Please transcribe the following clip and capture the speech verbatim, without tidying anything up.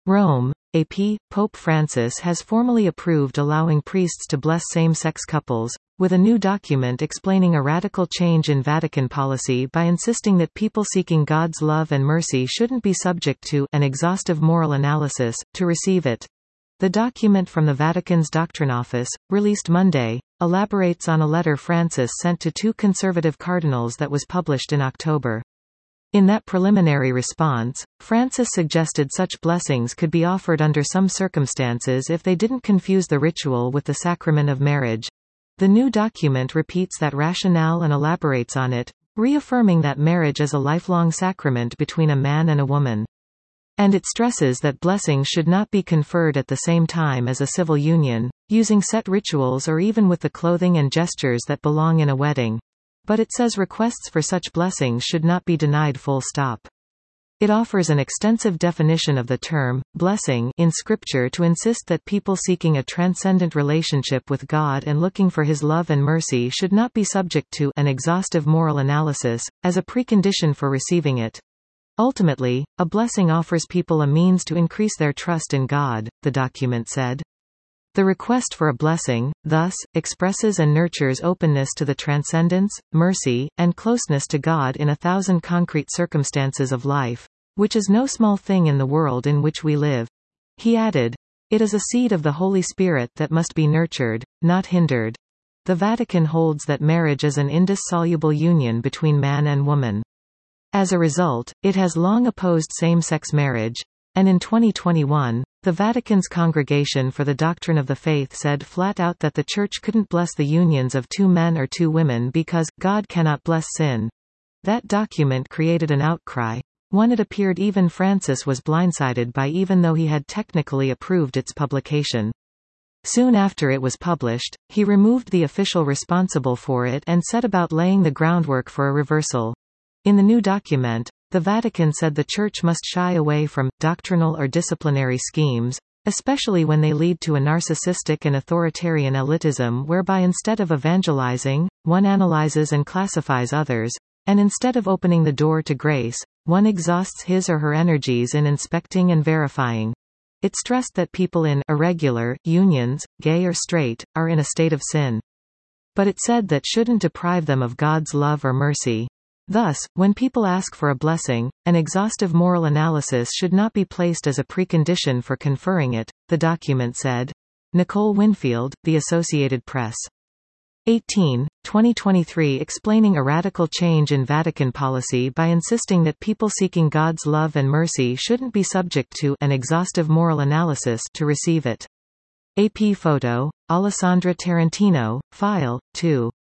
Rome, A P. Pope Francis has formally approved allowing priests to bless same-sex couples, with a new document explaining a radical change in Vatican policy by insisting that people seeking God's love and mercy shouldn't be subject to an exhaustive moral analysis to receive it. The document from the Vatican's Doctrine Office, released Monday, elaborates on a letter Francis sent to two conservative cardinals that was published in October. In that preliminary response, Francis suggested such blessings could be offered under some circumstances if they didn't confuse the ritual with the sacrament of marriage. The new document repeats that rationale and elaborates on it, reaffirming that marriage is a lifelong sacrament between a man and a woman. And it stresses that blessings should not be conferred at the same time as a civil union, using set rituals or even with the clothing and gestures that belong in a wedding. But it says requests for such blessings should not be denied full stop. It offers an extensive definition of the term, blessing, in Scripture to insist that people seeking a transcendent relationship with God and looking for His love and mercy should not be subject to an exhaustive moral analysis, as a precondition for receiving it. Ultimately, a blessing offers people a means to increase their trust in God, the document said. The request for a blessing, thus, expresses and nurtures openness to the transcendence, mercy, and closeness to God in a thousand concrete circumstances of life, which is no small thing in the world in which we live. He added, "It is a seed of the Holy Spirit that must be nurtured, not hindered." The Vatican holds that marriage is an indissoluble union between man and woman. As a result, it has long opposed same-sex marriage, and in twenty twenty-one, the Vatican's Congregation for the Doctrine of the Faith said flat out that the Church couldn't bless the unions of two men or two women because God cannot bless sin. That document created an outcry, one it appeared even Francis was blindsided by even though he had technically approved its publication. Soon after it was published, he removed the official responsible for it and set about laying the groundwork for a reversal. In the new document, the Vatican said the Church must shy away from doctrinal or disciplinary schemes, especially when they lead to a narcissistic and authoritarian elitism whereby instead of evangelizing, one analyzes and classifies others, and instead of opening the door to grace, one exhausts his or her energies in inspecting and verifying. It stressed that people in irregular unions, gay or straight, are in a state of sin. But it said that shouldn't deprive them of God's love or mercy. Thus, when people ask for a blessing, an exhaustive moral analysis should not be placed as a precondition for conferring it, the document said. Nicole Winfield, The Associated Press. eighteen, twenty twenty-three Explaining a radical change in Vatican policy by insisting that people seeking God's love and mercy shouldn't be subject to an exhaustive moral analysis to receive it. A P photo, Alessandra Tarantino, File, two.